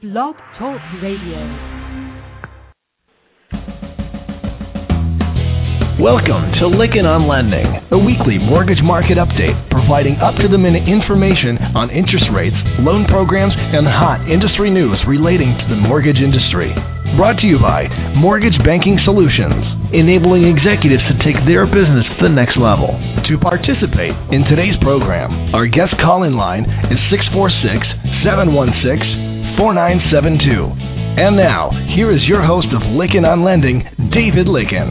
Blog Talk Radio. Welcome to Lykken on Lending, a weekly mortgage market update providing up-to-the-minute information on interest rates, loan programs, and hot industry news relating to the mortgage industry. Brought to you by Mortgage Banking Solutions, enabling executives to take their business to the next level. To participate in today's program, our guest call-in line is 646-716-4972. And now, here is your host of Lykken on Lending, David Lykken.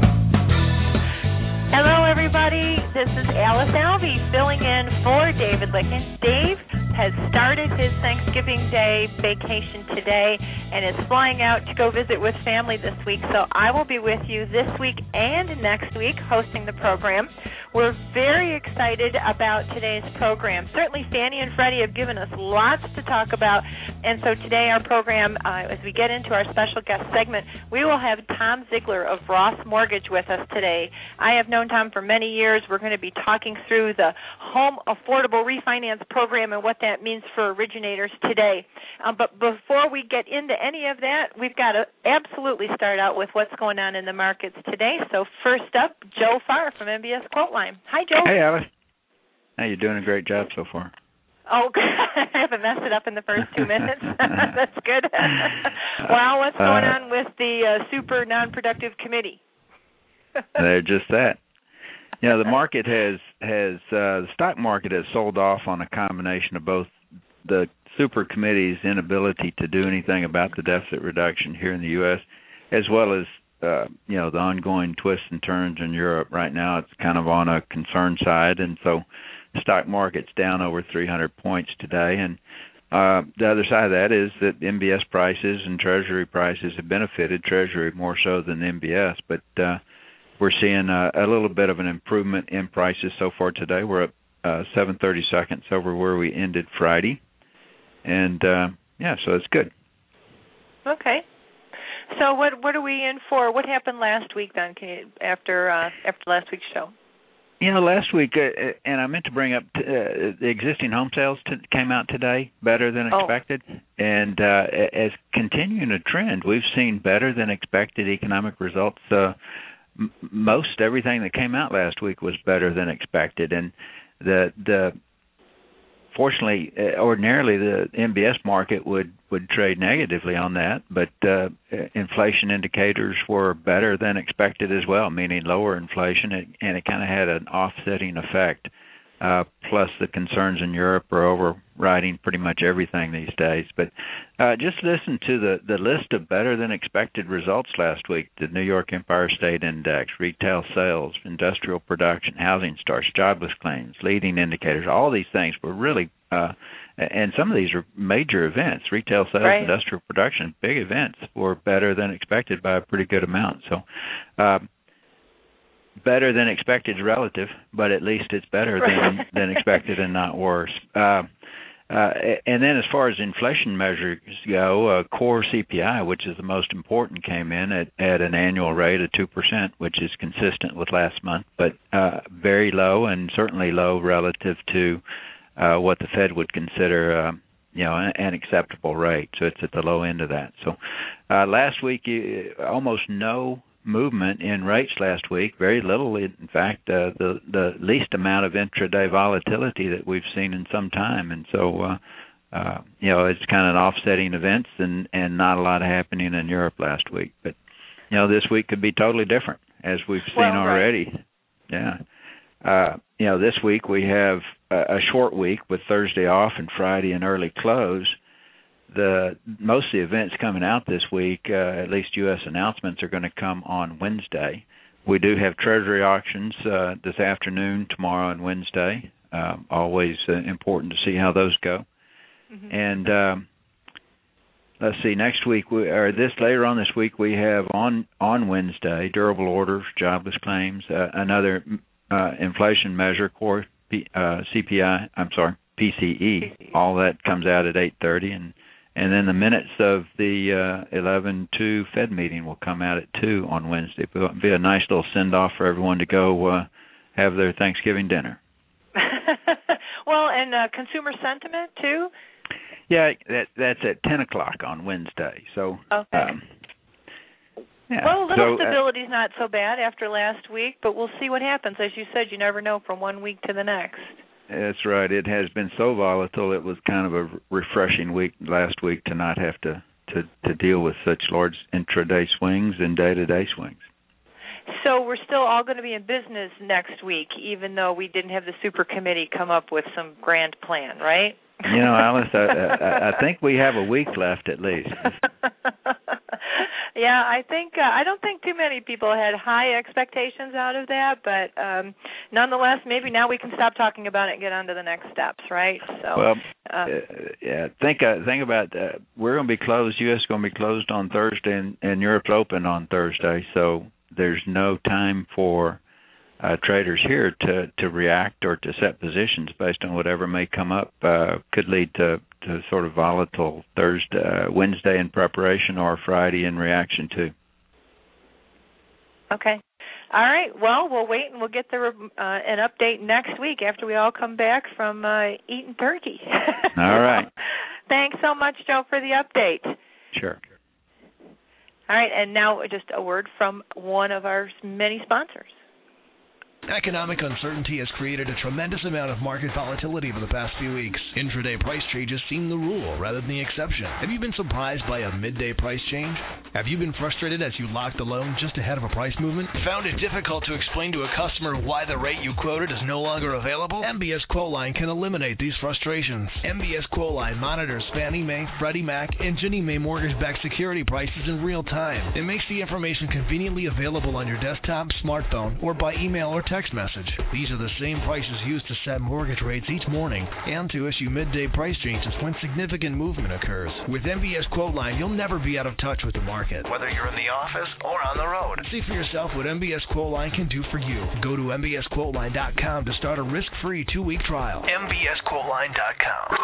Hello, everybody. This is Alice Alvey filling in for David Lykken. Dave has started his Thanksgiving Day vacation today and is flying out to go visit with family this week. So I will be with you this week and next week hosting the program. We're very excited about today's program. Certainly, Fannie and Freddie have given us lots to talk about. And so today our program, as we get into our special guest segment, we will have Tom Ziegler of Ross Mortgage with us today. I have known Tom for many years. We're going to be talking through the Home Affordable Refinance Program and what that means for originators today. But before we get into any of that, we've got to absolutely start out with what's going on in the markets today. So first up, Joe Farr from MBS Quote Line. Hi, Joe. Hey, Alice. Hey, you're doing a great job so far. Oh, I haven't messed it up in the first 2 minutes. That's good. Well, what's going on with the super non-productive committee? They're just that. You know, the market the stock market has sold off on a combination of both the super committee's inability to do anything about the deficit reduction here in the U.S., as well as the ongoing twists and turns in Europe. Right now, it's kind of on a concern side, and so the stock market's down over 300 points today. And the other side of that is that MBS prices and Treasury prices have benefited Treasury more so than MBS, but we're seeing a little bit of an improvement in prices so far today. We're up 7/32 over where we ended Friday, and so it's good. Okay. So what are we in for? What happened last week then? After last week's show? Last week, and I meant to bring up the existing home sales came out today better than expected, and as continuing a trend, we've seen better than expected economic results. Most everything that came out last week was better than expected, and fortunately, ordinarily the MBS market would trade negatively on that, but inflation indicators were better than expected as well, meaning lower inflation, and it kind of had an offsetting effect. Plus, the concerns in Europe are overriding pretty much everything these days. But just listen to the list of better than expected results last week: the New York Empire State Index, retail sales, industrial production, housing starts, jobless claims, leading indicators. All these things were really, and some of these are major events. Retail sales, right. Industrial production, big events were better than expected by a pretty good amount. So better than expected is relative, but at least it's better than expected and not worse. And then as far as inflation measures go, core CPI, which is the most important, came in at an annual rate of 2%, which is consistent with last month, but very low, and certainly low relative to what the Fed would consider an acceptable rate. So it's at the low end of that. So last week, almost no movement in rates last week, very little. In fact, the least amount of intraday volatility that we've seen in some time, and so it's kind of an offsetting events, and not a lot happening in Europe last week. But this week could be totally different, as we've seen already. Right. Yeah, this week we have a short week with Thursday off and Friday an early close. Most of the events coming out this week, at least U.S. announcements, are going to come on Wednesday. We do have Treasury auctions this afternoon, tomorrow, and Wednesday. Always important to see how those go. Mm-hmm. And let's see, next week later on this week we have on Wednesday durable orders, jobless claims, another inflation measure, core CPI. I'm sorry, PCE. All that comes out at 8:30 and then the minutes of the 11/2 Fed meeting will come out at 2 on Wednesday. It'll be a nice little send-off for everyone to go have their Thanksgiving dinner. Well, and consumer sentiment, too? Yeah, that's at 10 o'clock on Wednesday. So. Okay. Yeah. Well, a little stability is not so bad after last week, but we'll see what happens. As you said, you never know from one week to the next. That's right. It has been so volatile. It was kind of a refreshing week last week to not have to deal with such large intraday swings and day-to-day swings. So we're still all going to be in business next week, even though we didn't have the super committee come up with some grand plan, right? You know, Alice, I think we have a week left at least. Yeah, I don't think too many people had high expectations out of that, but nonetheless, maybe now we can stop talking about it and get on to the next steps, right? So, well, yeah. Think about we're going to be closed. U.S. is going to be closed on Thursday, and Europe's open on Thursday. So there's no time for traders here to react or to set positions based on whatever may come up. Could lead to sort of volatile Wednesday in preparation, or Friday in reaction to. Okay. All right. Well, we'll wait and we'll get an update next week after we all come back from eating turkey. All right. Thanks so much, Joe, for the update. Sure. All right. And now just a word from one of our many sponsors. Economic uncertainty has created a tremendous amount of market volatility over the past few weeks. Intraday price changes seem the rule rather than the exception. Have you been surprised by a midday price change? Have you been frustrated as you locked a loan just ahead of a price movement? Found it difficult to explain to a customer why the rate you quoted is no longer available? MBS Quoteline can eliminate these frustrations. MBS Quoteline monitors Fannie Mae, Freddie Mac, and Ginnie Mae mortgage-backed security prices in real time. It makes the information conveniently available on your desktop, smartphone, or by email or text message. These are the same prices used to set mortgage rates each morning and to issue midday price changes when significant movement occurs. With MBS Quoteline, you'll never be out of touch with the market, whether you're in the office or on the road. See for yourself what MBS Quoteline can do for you. Go to MBSQuoteline.com to start a risk-free 2-week trial. MBSQuoteline.com.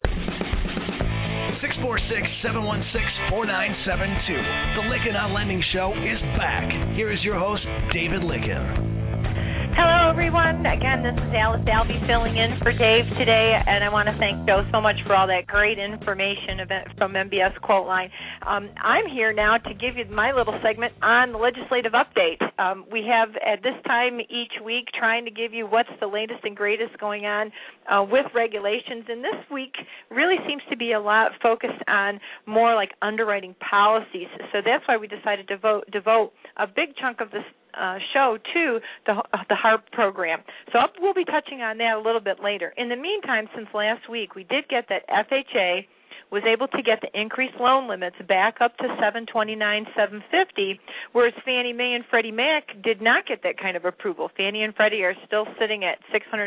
646-716-4972. The Lykken on Lending Show is back. Here is your host, David Lykken. Hello, everyone. Again, this is Alice Alvey filling in for Dave today, and I want to thank Joe so much for all that great information from MBS Quoteline. I'm here now to give you my little segment on the legislative update. We have, at this time each week, trying to give you what's the latest and greatest going on with regulations, and this week really seems to be a lot focused on more like underwriting policies. So that's why we decided to devote a big chunk of this show to the HARP program. So we'll be touching on that a little bit later. In the meantime, since last week, we did get that FHA was able to get the increased loan limits back up to $729,750, whereas Fannie Mae and Freddie Mac did not get that kind of approval. Fannie and Freddie are still sitting at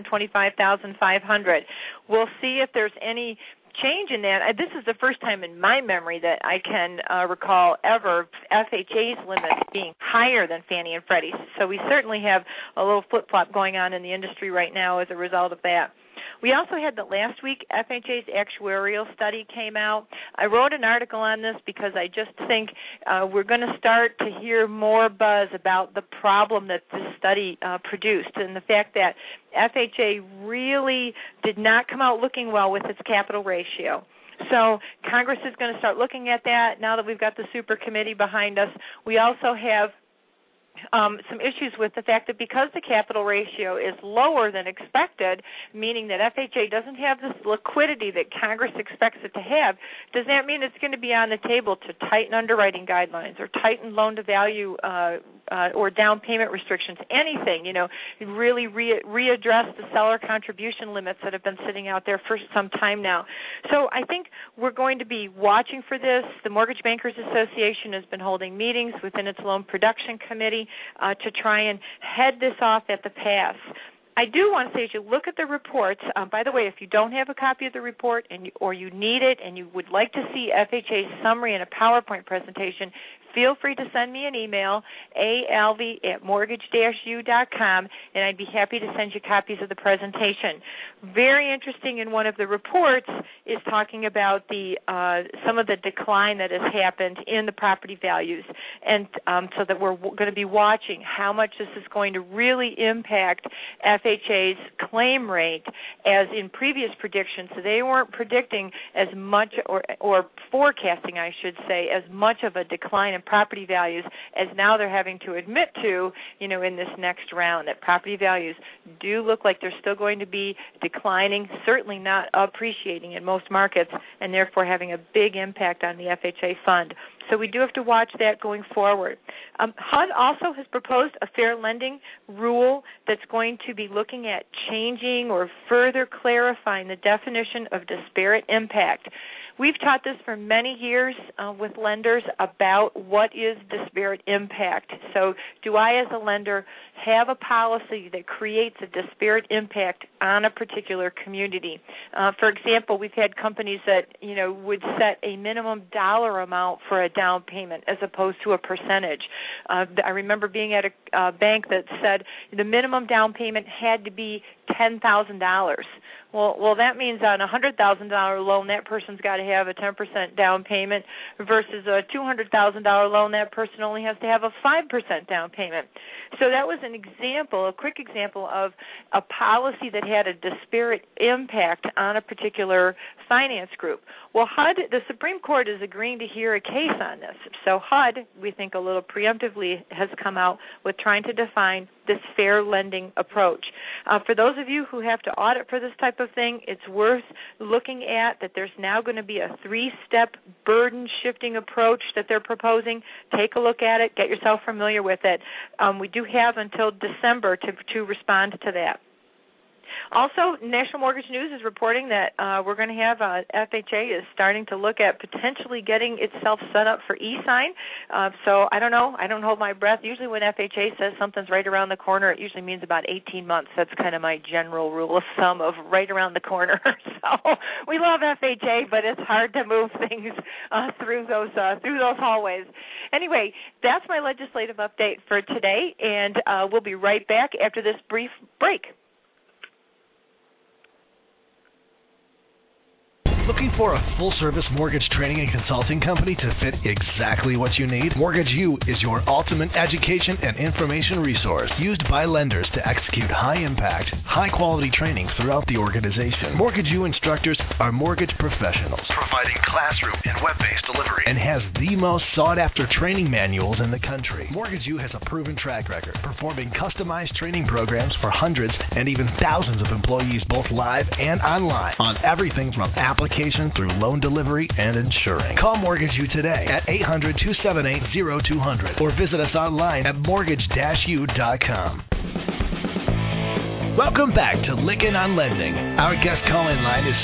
$625,500. We'll see if there's any change in that. This is the first time in my memory that I can recall ever FHA's limits being higher than Fannie and Freddie's. So we certainly have a little flip-flop going on in the industry right now as a result of that. We also had that last week FHA's actuarial study came out. I wrote an article on this because I just think we're going to start to hear more buzz about the problem that this study produced and the fact that FHA really did not come out looking well with its capital ratio. So Congress is going to start looking at that now that we've got the super committee behind us. We also have some issues with the fact that because the capital ratio is lower than expected, meaning that FHA doesn't have this liquidity that Congress expects it to have, does that mean it's going to be on the table to tighten underwriting guidelines or tighten loan-to-value or down payment restrictions, anything, really readdress the seller contribution limits that have been sitting out there for some time now. So I think we're going to be watching for this. The Mortgage Bankers Association has been holding meetings within its loan production committee to try and head this off at the pass. I do want to say, as you look at the reports, by the way, if you don't have a copy of the report or you need it and you would like to see FHA's summary in a PowerPoint presentation, feel free to send me an email, alv@mortgage-u.com, and I'd be happy to send you copies of the presentation. Very interesting in one of the reports is talking about some of the decline that has happened in the property values, and so that we're going to be watching how much this is going to really impact FHA FHA's claim rate as in previous predictions. So they weren't predicting as much or forecasting, I should say, as much of a decline in property values as now they're having to admit to, in this next round, that property values do look like they're still going to be declining, certainly not appreciating in most markets, and therefore having a big impact on the FHA fund. So we do have to watch that going forward. HUD also has proposed a fair lending rule that's going to be looking at changing or further clarifying the definition of disparate impact. We've taught this for many years with lenders about what is disparate impact. So do I, as a lender, have a policy that creates a disparate impact on a particular community? For example, we've had companies that, would set a minimum dollar amount for a down payment as opposed to a percentage. I remember being at a bank that said the minimum down payment had to be $10,000. Well, that means on a $100,000 loan, that person's got to have a 10% down payment versus a $200,000 loan, that person only has to have a 5% down payment. So that was an example, a quick example of a policy that had a disparate impact on a particular finance group. Well, HUD, the Supreme Court is agreeing to hear a case on this. So HUD, we think a little preemptively, has come out with trying to define this fair lending approach. For those of you who have to audit for this type of thing, it's worth looking at that there's now going to be a 3-step burden-shifting approach that they're proposing. Take a look at it. Get yourself familiar with it. We do have until December to respond to that. Also, National Mortgage News is reporting that we're going to have FHA is starting to look at potentially getting itself set up for e-sign. So I don't know. I don't hold my breath. Usually when FHA says something's right around the corner, it usually means about 18 months. That's kind of my general rule of thumb of right around the corner. So we love FHA, but it's hard to move things through those hallways. Anyway, that's my legislative update for today, and we'll be right back after this brief break. Looking for a full-service mortgage training and consulting company to fit exactly what you need? Mortgage U is your ultimate education and information resource used by lenders to execute high-impact, high-quality training throughout the organization. Mortgage U instructors are mortgage professionals, providing classroom and web-based delivery, and has the most sought-after training manuals in the country. Mortgage U has a proven track record, performing customized training programs for hundreds and even thousands of employees both live and online on everything from application through loan delivery and insuring. Call Mortgage U today at 800-278-0200 or visit us online at mortgage-u.com. Welcome back to Lykken on Lending. Our guest call-in line is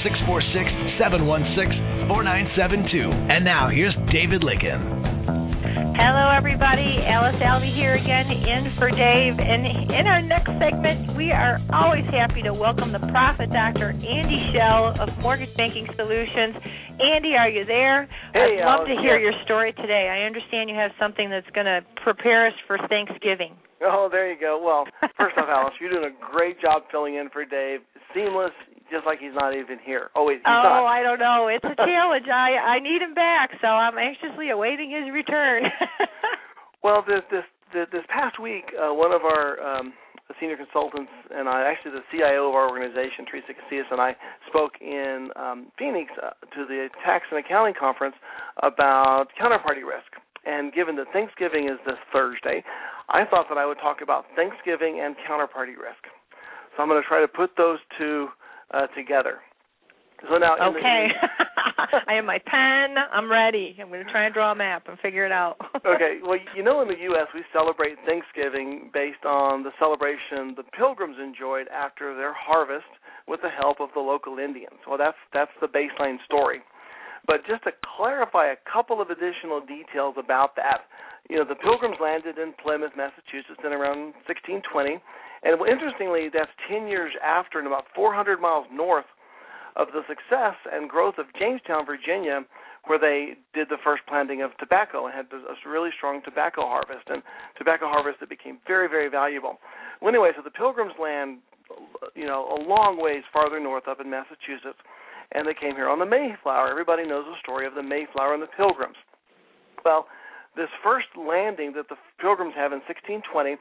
646-716-4972. And now here's David Lykken. Hello, everybody. Alice Alvey here again, in for Dave. And in our next segment, we are always happy to welcome the Profit Dr. Andy Schell of Mortgage Banking Solutions. Andy, are you there? Hey, I'd love Alice, to hear your story today. I understand you have something that's going to prepare us for Thanksgiving. Oh, there you go. Well, first off, Alice, you're doing a great job filling in for Dave. Seamless, just like he's not even here. Oh, wait, he's not. Oh, I don't know. It's a challenge. I need him back, so I'm anxiously awaiting his return. Well, this past week, one of our senior consultants and I, actually the CIO of our organization, Teresa Casillas, and I spoke in Phoenix to the Tax and Accounting Conference about counterparty risk. And given that Thanksgiving is this Thursday, I thought that I would talk about Thanksgiving and counterparty risk. So I'm going to try to put those two together. So now, okay. I have my pen. I'm ready. I'm going to try and draw a map and figure it out. Okay. Well, in the U.S., we celebrate Thanksgiving based on the celebration the Pilgrims enjoyed after their harvest with the help of the local Indians. Well, that's the baseline story. But just to clarify a couple of additional details about that, the Pilgrims landed in Plymouth, Massachusetts in around 1620. And interestingly, that's 10 years after and about 400 miles north of the success and growth of Jamestown, Virginia, where they did the first planting of tobacco and had a really strong tobacco harvest, and tobacco harvest that became very, very valuable. Well, anyway, so the Pilgrims land, a long ways farther north up in Massachusetts, and they came here on the Mayflower. Everybody knows the story of the Mayflower and the Pilgrims. Well, this first landing that the Pilgrims have in 1620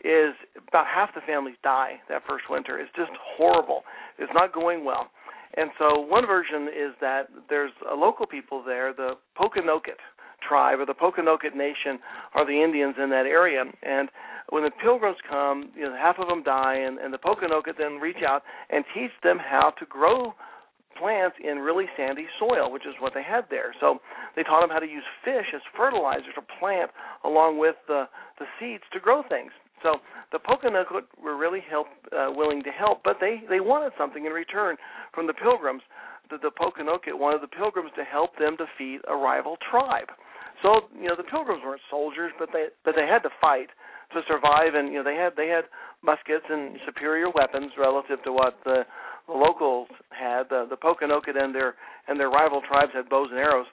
is about half the families die that first winter. It's just horrible. It's not going well. And so one version is that there's local people there, the Pokanoket tribe or the Pokanoket Nation are the Indians in that area. And when the Pilgrims come, half of them die, and the Pokanoket then reach out and teach them how to grow plants in really sandy soil, which is what they had there. So they taught them how to use fish as fertilizer to plant along with the seeds to grow things. So the Pokanoket were really willing to help, but they wanted something in return from the Pilgrims. The Pokanoket wanted the Pilgrims to help them defeat a rival tribe. So the Pilgrims weren't soldiers, but they had to fight to survive, and they had muskets and superior weapons relative to what the locals had. The Pokanoket and their rival tribes had bows and arrows.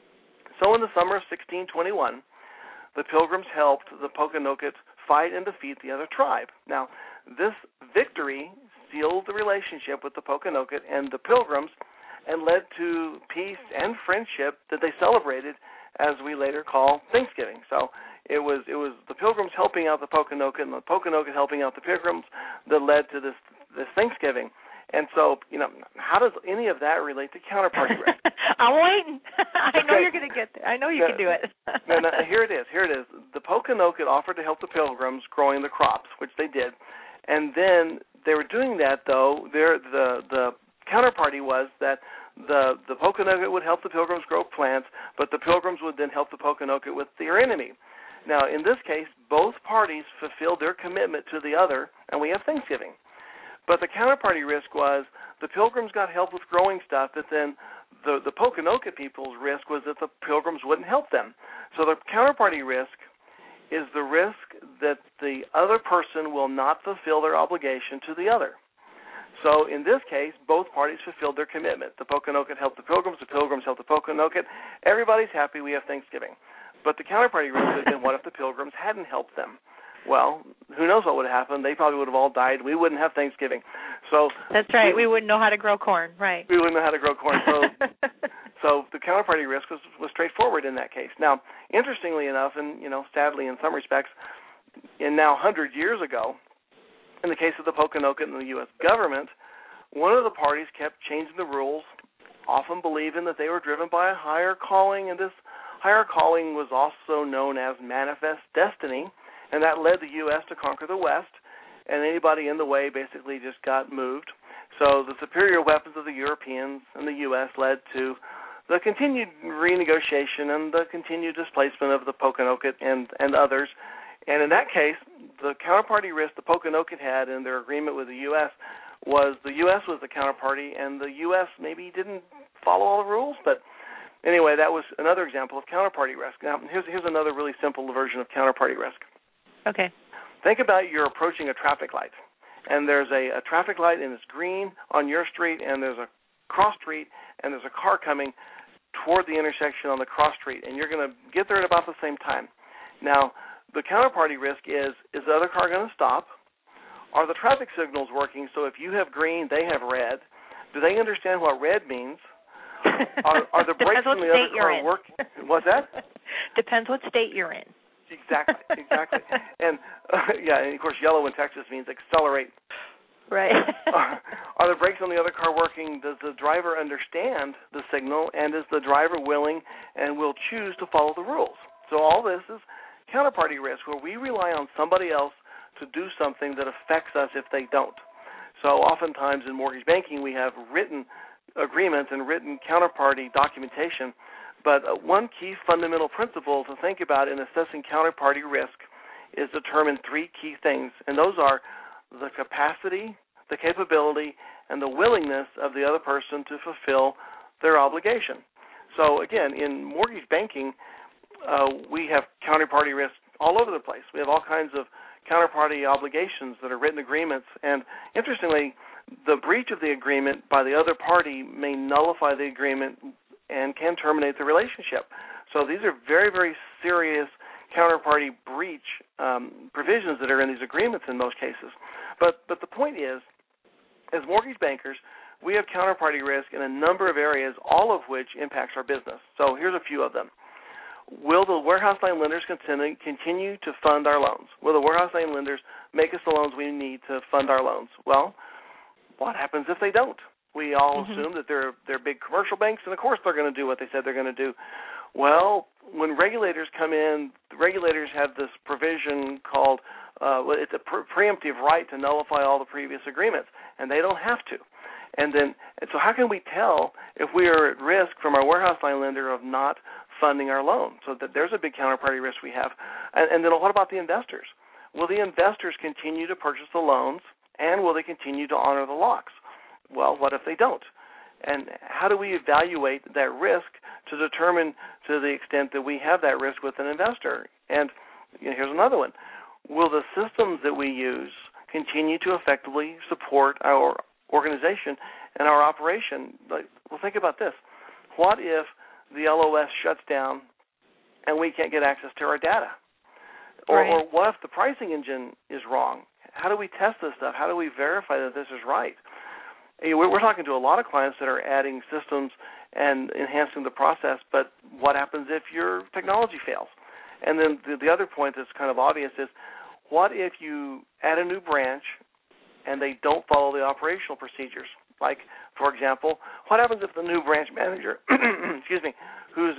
So in the summer of 1621, the Pilgrims helped the Pokanoket fight and defeat the other tribe. Now, this victory sealed the relationship with the Pokanoket and the Pilgrims and led to peace and friendship that they celebrated as we later call Thanksgiving. So it was the Pilgrims helping out the Pokanoket and the Pokanoket helping out the Pilgrims that led to this Thanksgiving. And so, how does any of that relate to counterparty risk? I'm waiting. I know you're going to get there. I know you can do it. no, here it is. The Pokanoket offered to help the Pilgrims growing the crops, which they did. And then they were doing that, though. The counterparty was that the Pokanoket would help the Pilgrims grow plants, but the Pilgrims would then help the Pokanoket with their enemy. Now, in this case, both parties fulfilled their commitment to the other, and we have Thanksgiving. But the counterparty risk was the Pilgrims got help with growing stuff, but then the Pokanoket people's risk was that the Pilgrims wouldn't help them. So the counterparty risk is the risk that the other person will not fulfill their obligation to the other. So in this case, both parties fulfilled their commitment. The Pokanoket helped the Pilgrims helped the Pokanoket. Everybody's happy, we have Thanksgiving. But the counterparty risk would have been, what if the Pilgrims hadn't helped them? Well, who knows what would have happened? They probably would have all died. We wouldn't have Thanksgiving. So that's right. We wouldn't know how to grow corn, right? We wouldn't know how to grow corn. So the counterparty risk was straightforward in that case. Now, interestingly enough, and sadly in some respects, and now 100 years ago, in the case of the Pokanoket and the U.S. government, one of the parties kept changing the rules, often believing that they were driven by a higher calling, and this higher calling was also known as manifest destiny. And that led the U.S. to conquer the West, and anybody in the way basically just got moved. So the superior weapons of the Europeans and the U.S. led to the continued renegotiation and the continued displacement of the Pokanoket and others. And in that case, the counterparty risk the Pokanoket had in their agreement with the U.S. was the U.S. was the counterparty, and the U.S. maybe didn't follow all the rules, but anyway, that was another example of counterparty risk. Now, here's another really simple version of counterparty risk. Okay. Think about you're approaching a traffic light, and there's a traffic light, and it's green on your street, and there's a cross street, and there's a car coming toward the intersection on the cross street, and you're going to get there at about the same time. Now, the counterparty risk is the other car going to stop? Are the traffic signals working so if you have green, they have red? Do they understand what red means? Are the brakes on the other car working? What's that? Depends what state you're in. Exactly. And, and of course, yellow in Texas means accelerate. Right. Are the brakes on the other car working? Does the driver understand the signal, and is the driver willing and will choose to follow the rules? So all this is counterparty risk, where we rely on somebody else to do something that affects us if they don't. So oftentimes in mortgage banking, we have written agreements and written counterparty documentation. But one key fundamental principle to think about in assessing counterparty risk is determine three key things, and those are the capacity, the capability, and the willingness of the other person to fulfill their obligation. So again, in mortgage banking, we have counterparty risk all over the place. We have all kinds of counterparty obligations that are written agreements, and interestingly, the breach of the agreement by the other party may nullify the agreement and can terminate the relationship. So these are very, very serious counterparty breach provisions that are in these agreements in most cases. But the point is, as mortgage bankers, we have counterparty risk in a number of areas, all of which impacts our business. So here's a few of them. will the warehouse line lenders continue to fund our loans? Will the warehouse line lenders make us the loans we need to fund our loans? Well, what happens if they don't? We all assume that they're big commercial banks, and of course they're going to do what they said they're going to do. Well, when regulators come in, the regulators have this provision called it's a preemptive right to nullify all the previous agreements, and they don't have to. And so how can we tell if we are at risk from our warehouse line lender of not funding our loan? So that there's a big counterparty risk we have. And then what about the investors? Will the investors continue to purchase the loans, and will they continue to honor the locks? Well, what if they don't? And how do we evaluate that risk to determine to the extent that we have that risk with an investor? And here's another one. Will the systems that we use continue to effectively support our organization and our operation? Well, think about this. What if the LOS shuts down and we can't get access to our data? Or what if the pricing engine is wrong? How do we test this stuff? How do we verify that this is right? We're talking to a lot of clients that are adding systems and enhancing the process, but what happens if your technology fails? And then the other point that's kind of obvious is, what if you add a new branch and they don't follow the operational procedures? Like, for example, what happens if the new branch manager, who's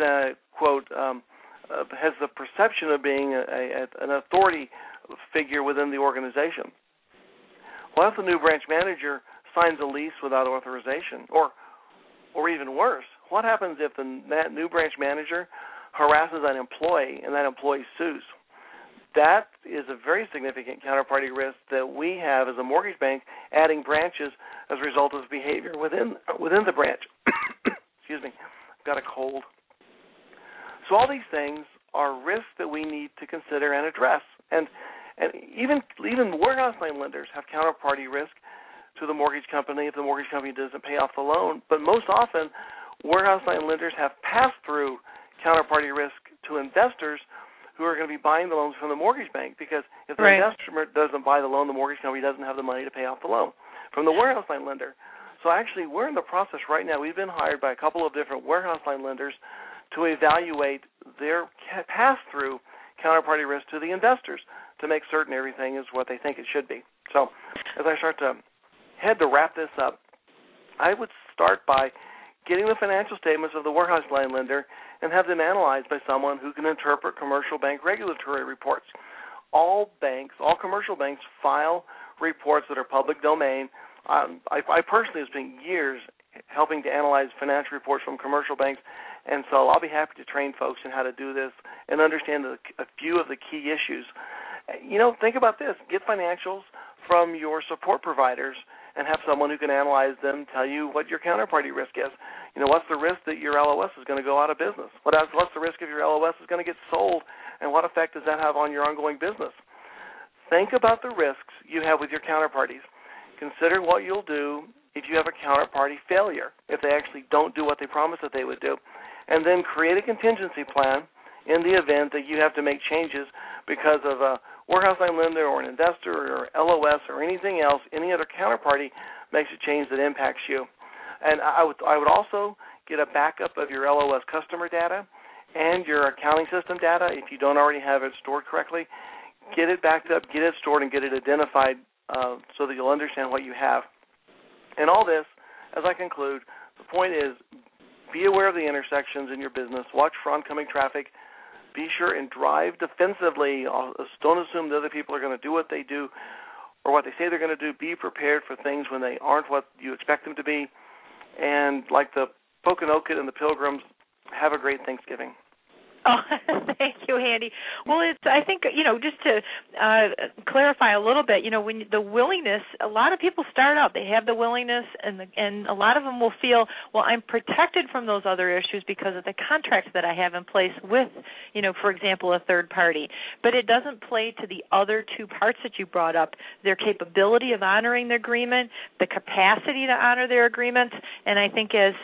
has the perception of being an authority figure within the organization? What if the new branch manager signs a lease without authorization? Or even worse, what happens if that new branch manager harasses an employee and that employee sues? That is a very significant counterparty risk that we have as a mortgage bank adding branches as a result of behavior within the branch. Excuse me, I've got a cold. So all these things are risks that we need to consider and address. And even warehouse line lenders have counterparty risk to the mortgage company if the mortgage company doesn't pay off the loan. But most often, warehouse line lenders have pass-through counterparty risk to investors who are going to be buying the loans from the mortgage bank, because if the investor doesn't buy the loan, the mortgage company doesn't have the money to pay off the loan from the warehouse line lender. So actually, we're in the process right now. We've been hired by a couple of different warehouse line lenders to evaluate their pass-through counterparty risk to the investors to make certain everything is what they think it should be. So as I start to head to wrap this up, I would start by getting the financial statements of the warehouse line lender and have them analyzed by someone who can interpret commercial bank regulatory reports. All commercial banks file reports that are public domain. I personally have spent years helping to analyze financial reports from commercial banks, and so I'll be happy to train folks in how to do this and understand a few of the key issues. Think about this. Get financials from your support providers and have someone who can analyze them tell you what your counterparty risk is. What's the risk that your LOS is going to go out of business? What's the risk if your LOS is going to get sold, and what effect does that have on your ongoing business? Think about the risks you have with your counterparties. Consider what you'll do if you have a counterparty failure, if they actually don't do what they promised that they would do. And then create a contingency plan in the event that you have to make changes because of a warehouse line lender or an investor or LOS or anything else, any other counterparty makes a change that impacts you. And I would also get a backup of your LOS customer data and your accounting system data if you don't already have it stored correctly. Get it backed up, get it stored, and get it identified so that you'll understand what you have. And all this, as I conclude, the point is be aware of the intersections in your business. Watch for oncoming traffic. Be sure and drive defensively. Don't assume that other people are going to do what they do or what they say they're going to do. Be prepared for things when they aren't what you expect them to be. And like the Pokanoket and the Pilgrims, have a great Thanksgiving. Oh, thank you, Andy. Well, I think, just to clarify a little bit, when the willingness, a lot of people start out, they have the willingness, and a lot of them will feel, well, I'm protected from those other issues because of the contracts that I have in place with, for example, a third party. But it doesn't play to the other two parts that you brought up, their capability of honoring the agreement, the capacity to honor their agreements, and I think as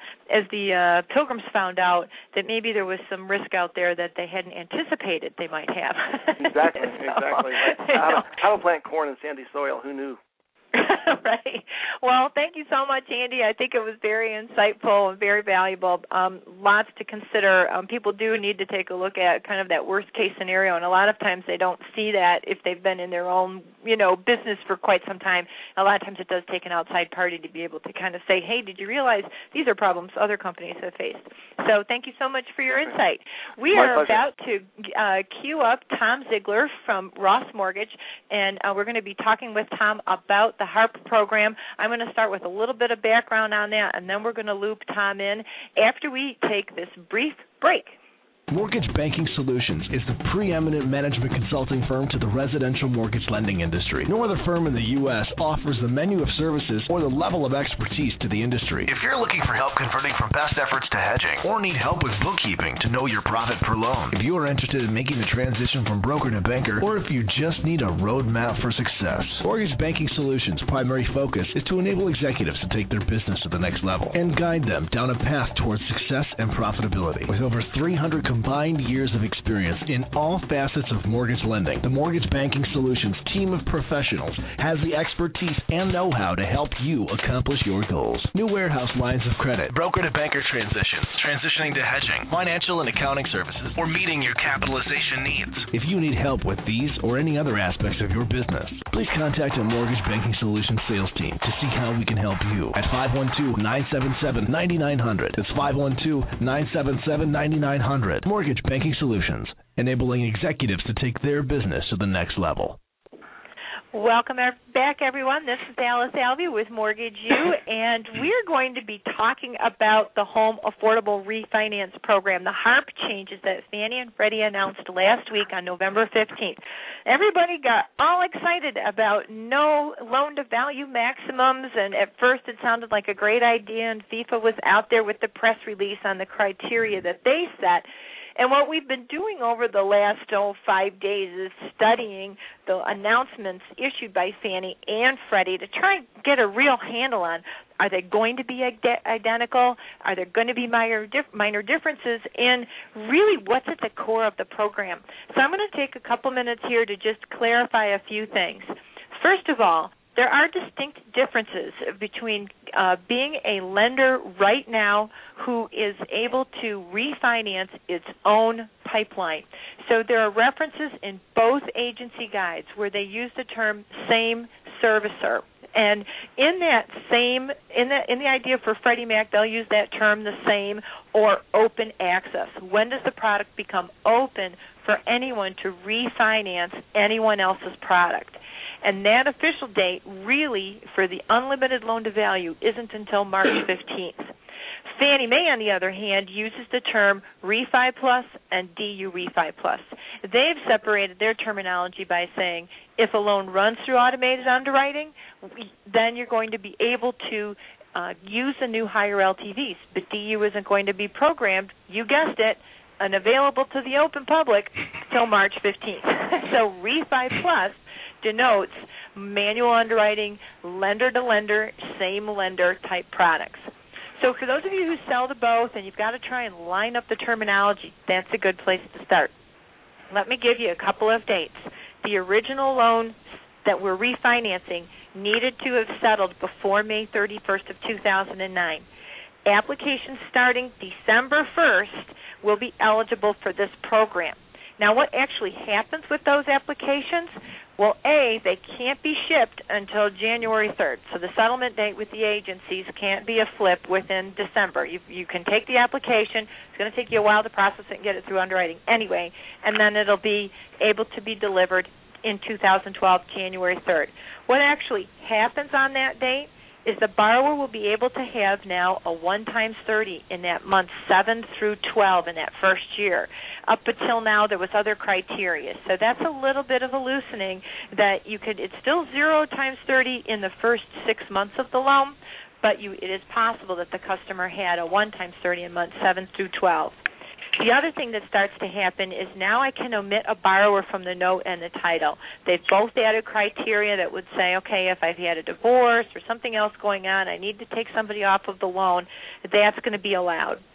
the Pilgrims found out that maybe there was some risk out there that they hadn't anticipated they might have. Exactly. Like how to plant corn in sandy soil. Who knew? Right. Well, thank you so much, Andy. I think it was very insightful and very valuable. Lots to consider. People do need to take a look at kind of that worst-case scenario, and a lot of times they don't see that if they've been in their own, business for quite some time. A lot of times it does take an outside party to be able to kind of say, hey, did you realize these are problems other companies have faced? So thank you so much for your insight. We are about to queue up Tom Ziegler from Ross Mortgage, and we're going to be talking with Tom about the HARP program. I'm going to start with a little bit of background on that, and then we're going to loop Tom in after we take this brief break. Mortgage Banking Solutions is the preeminent management consulting firm to the residential mortgage lending industry. No other firm in the U.S. offers the menu of services or the level of expertise to the industry. If you're looking for help converting from best efforts to hedging or need help with bookkeeping to know your profit per loan, if you are interested in making the transition from broker to banker, or if you just need a roadmap for success, Mortgage Banking Solutions' primary focus is to enable executives to take their business to the next level and guide them down a path towards success and profitability. With over 300 combined years of experience in all facets of mortgage lending, the Mortgage Banking Solutions team of professionals has the expertise and know-how to help you accomplish your goals. New warehouse lines of credit, broker to banker transitions, transitioning to hedging, financial and accounting services, or meeting your capitalization needs. If you need help with these or any other aspects of your business, please contact our Mortgage Banking Solutions sales team to see how we can help you at 512-977-9900. That's 512-977-9900. Mortgage Banking Solutions, enabling executives to take their business to the next level. Welcome back, everyone. This is Alice Alvey with Mortgage U, and we're going to be talking about the Home Affordable Refinance Program, the HARP changes that Fannie and Freddie announced last week on November 15th. Everybody got all excited about no loan-to-value maximums, and at first it sounded like a great idea, and FIFA was out there with the press release on the criteria that they set. And what we've been doing over the last 5 days is studying the announcements issued by Fannie and Freddie to try and get a real handle on, are they going to be identical? Are there going to be minor differences? And really, what's at the core of the program? So I'm going to take a couple minutes here to just clarify a few things. First of all, there are distinct differences between being a lender right now who is able to refinance its own pipeline. So there are references in both agency guides where they use the term same servicer. And in the idea for Freddie Mac, they'll use that term the same or open access. When does the product become open for anyone to refinance anyone else's product? And that official date really for the unlimited loan-to-value isn't until March 15th. Fannie Mae, on the other hand, uses the term Refi Plus and DU Refi Plus. They've separated their terminology by saying if a loan runs through automated underwriting, then you're going to be able to use the new higher LTVs. But DU isn't going to be programmed, you guessed it, and available to the open public till March 15th. So Refi Plus denotes manual underwriting, lender-to-lender, same lender type products. So for those of you who sell to both and you've got to try and line up the terminology, that's a good place to start. Let me give you a couple of dates. The original loan that we're refinancing needed to have settled before May 31st of 2009. Applications starting December 1st will be eligible for this program. Now, what actually happens with those applications? Well, A, they can't be shipped until January 3rd. So the settlement date with the agencies can't be a flip within December. You can take the application. It's going to take you a while to process it and get it through underwriting anyway, and then it'll be able to be delivered in 2012, January 3rd. What actually happens on that date is the borrower will be able to have now a 1 times 30 in that month 7 through 12 in that first year. Up until now, there was other criteria. So that's a little bit of a loosening that you could, it's still 0 times 30 in the first 6 months of the loan, but it is possible that the customer had a 1 times 30 in months 7 through 12. The other thing that starts to happen is now I can omit a borrower from the note and the title. They've both added criteria that would say, okay, if I've had a divorce or something else going on, I need to take somebody off of the loan, that's going to be allowed.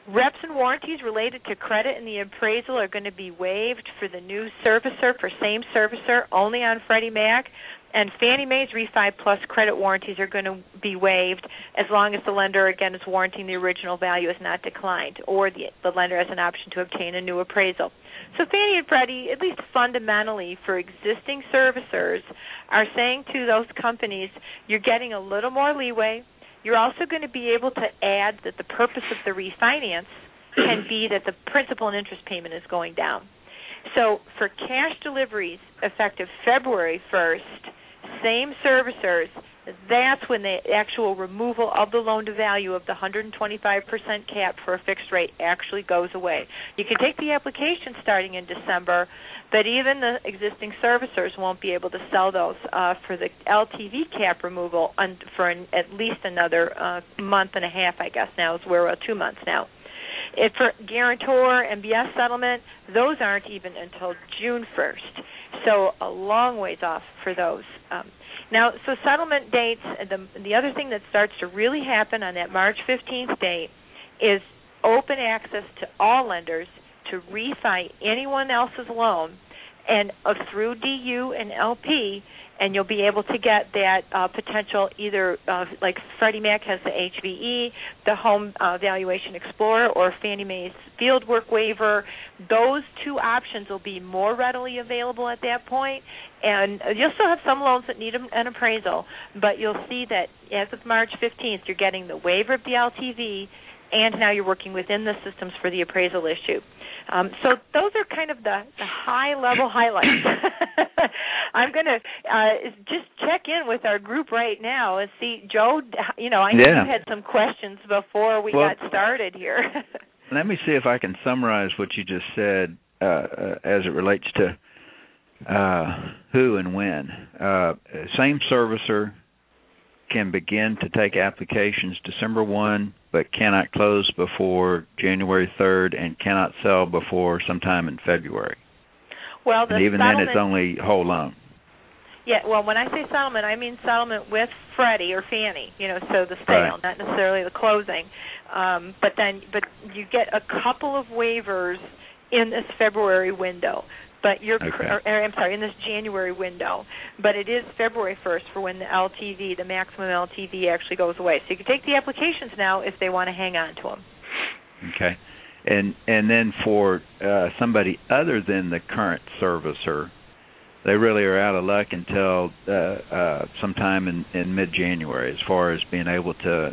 Reps and warranties related to credit and the appraisal are going to be waived for the new servicer, for same servicer, only on Freddie Mac. And Fannie Mae's Refi Plus credit warranties are going to be waived as long as the lender, again, is warranting the original value is not declined, or the lender has an option to obtain a new appraisal. So Fannie and Freddie, at least fundamentally for existing servicers, are saying to those companies, you're getting a little more leeway. You're also going to be able to add that the purpose of the refinance can be that the principal and interest payment is going down. So for cash deliveries effective February 1st, same servicers, that's when the actual removal of the loan-to-value of the 125% cap for a fixed rate actually goes away. You can take the application starting in December, but even the existing servicers won't be able to sell those for the LTV cap removal for at least another month and a half, I guess now, is we're 2 months now. If for guarantor, MBS settlement, those aren't even until June 1st. So a long ways off for those. Now, so settlement dates, the other thing that starts to really happen on that March 15th date is open access to all lenders to refi anyone else's loan and through DU and LP, and you'll be able to get that potential either like Freddie Mac has the HVE, the Home Valuation Explorer, or Fannie Mae's Fieldwork Waiver. Those two options will be more readily available at that point, and you'll still have some loans that need an appraisal, but you'll see that as of March 15th, you're getting the waiver of the LTV, and now you're working within the systems for the appraisal issue. So those are kind of the high-level highlights. I'm going to just check in with our group right now and see, Joe, I know you had some questions before we got started here. Let me see if I can summarize what you just said as it relates to who and when. Same servicer can begin to take applications December 1, but cannot close before January 3rd and cannot sell before sometime in February. Well, and even then it's only whole loan. Yeah, well, when I say settlement, I mean settlement with Freddie or Fannie, so the sale, not necessarily the closing. But you get a couple of waivers in this February window. But in this January window. But it is February 1st for when the LTV, the maximum LTV, actually goes away. So you can take the applications now if they want to hang on to them. Okay. And then for somebody other than the current servicer, they really are out of luck until sometime in mid-January as far as being able to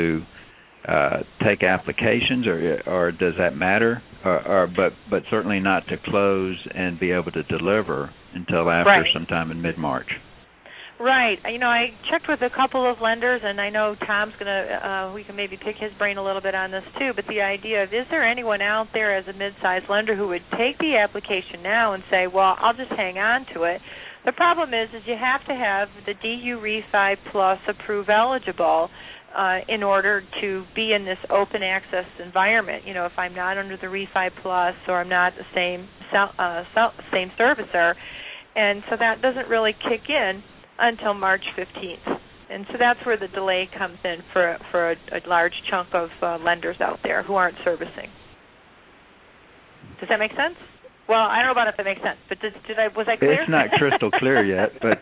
take applications, or does that matter? But certainly not to close and be able to deliver until after sometime in mid-March. Right. I checked with a couple of lenders, and I know Tom's going to, we can maybe pick his brain a little bit on this too, but the idea of, is there anyone out there as a mid-sized lender who would take the application now and say, well, I'll just hang on to it? The problem is you have to have the DU Refi Plus approve eligible in order to be in this open access environment. If I'm not under the Refi Plus or I'm not the same servicer, and so that doesn't really kick in until March 15th. And so that's where the delay comes in for a large chunk of lenders out there who aren't servicing. Does that make sense? Well, I don't know about if it makes sense, but was I clear? It's not crystal clear yet, but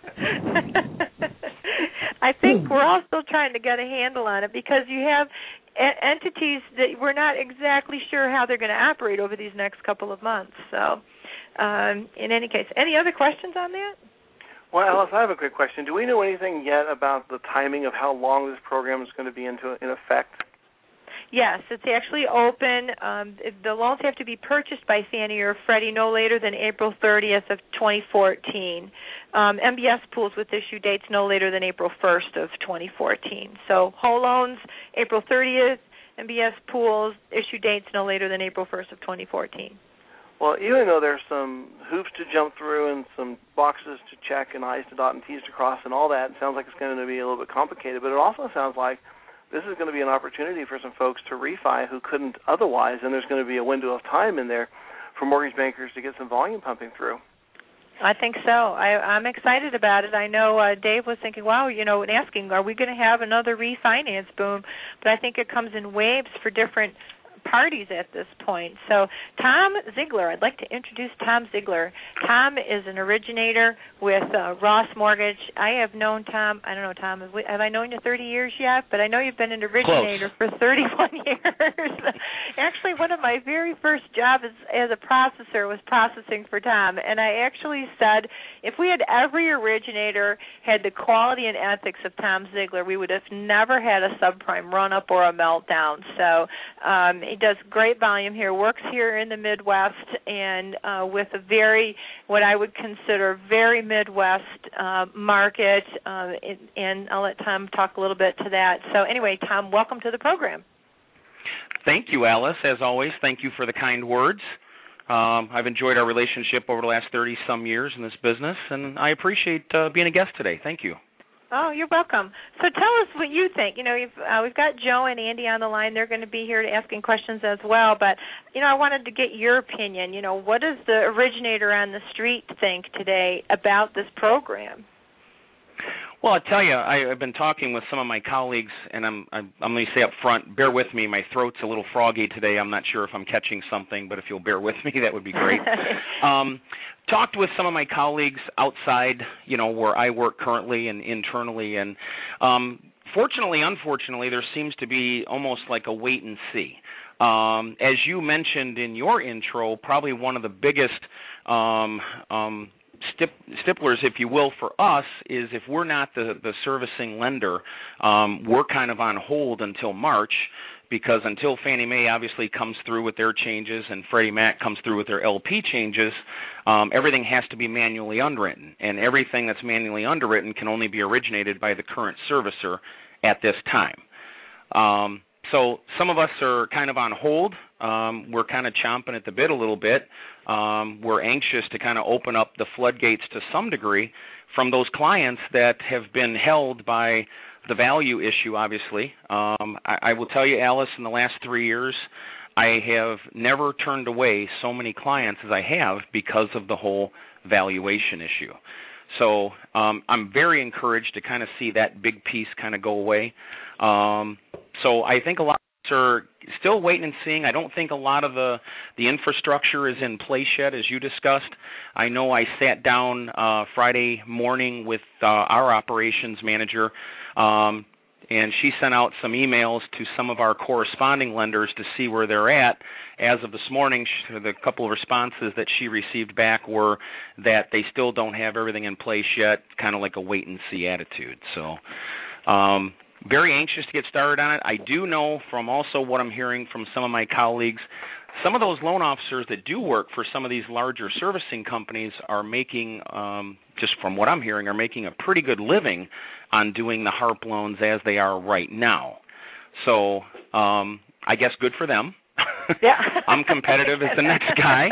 I think we're all still trying to get a handle on it because you have entities that we're not exactly sure how they're going to operate over these next couple of months. So, in any case, any other questions on that? Well, Alice, I have a quick question. Do we know anything yet about the timing of how long this program is going to be in effect? Yes, it's actually open. The loans have to be purchased by Fannie or Freddie no later than April 30th of 2014. MBS pools with issue dates no later than April 1st of 2014. So whole loans, April 30th. MBS pools, issue dates no later than April 1st of 2014. Well, even though there's some hoops to jump through and some boxes to check and I's to dot and T's to cross and all that, it sounds like it's going to be a little bit complicated, but it also sounds like this is going to be an opportunity for some folks to refi who couldn't otherwise, and there's going to be a window of time in there for mortgage bankers to get some volume pumping through. I think so. I'm excited about it. I know Dave was thinking, wow, and asking, are we going to have another refinance boom? But I think it comes in waves for different parties at this point. So Tom Ziegler, I'd like to introduce Tom Ziegler. Tom is an originator with Ross Mortgage. I have known Tom, I don't know, Tom, have I known you 30 years yet? But I know you've been an originator for 31 years. Actually, one of my very first jobs as a processor was processing for Tom, and I actually said if we had every originator had the quality and ethics of Tom Ziegler, we would have never had a subprime run-up or a meltdown. So he does great volume here, works here in the Midwest, and with a very, what I would consider very Midwest market, and I'll let Tom talk a little bit to that. So anyway, Tom, welcome to the program. Thank you, Alice. As always, thank you for the kind words. I've enjoyed our relationship over the last 30-some years in this business, and I appreciate being a guest today. Thank you. Oh, you're welcome. So tell us what you think. You know, we've got Joe and Andy on the line. They're going to be here asking questions as well. But, you know, I wanted to get your opinion. You know, what does the originator on the street think today about this program? Well, I'll tell you, I've been talking with some of my colleagues, and I'm going to say up front, bear with me. My throat's a little froggy today. I'm not sure if I'm catching something, but if you'll bear with me, that would be great. Talked with some of my colleagues outside, you know, where I work currently and internally, and fortunately, unfortunately, there seems to be almost like a wait and see. As you mentioned in your intro, probably one of the biggest stipplers, if you will, for us is if we're not the servicing lender, we're kind of on hold until March, because until Fannie Mae obviously comes through with their changes and Freddie Mac comes through with their LP changes, everything has to be manually underwritten, and everything that's manually underwritten can only be originated by the current servicer at this time. So some of us are kind of on hold. We're kind of chomping at the bit a little bit. We're anxious to kind of open up the floodgates to some degree from those clients that have been held by the value issue, obviously. I will tell you, Alice, in the last 3 years, I have never turned away so many clients as I have because of the whole valuation issue. So I'm very encouraged to kind of see that big piece kind of go away. So I think a lot of us are still waiting and seeing. I don't think a lot of the infrastructure is in place yet, as you discussed. I know I sat down Friday morning with our operations manager, and she sent out some emails to some of our corresponding lenders to see where they're at. As of this morning, the couple of responses that she received back were that they still don't have everything in place yet, kind of like a wait-and-see attitude. So very anxious to get started on it. I do know from also what I'm hearing from some of my colleagues, some of those loan officers that do work for some of these larger servicing companies are making, just from what I'm hearing, are making a pretty good living on doing the HARP loans as they are right now. So I guess good for them. Yeah. I'm competitive as the next guy.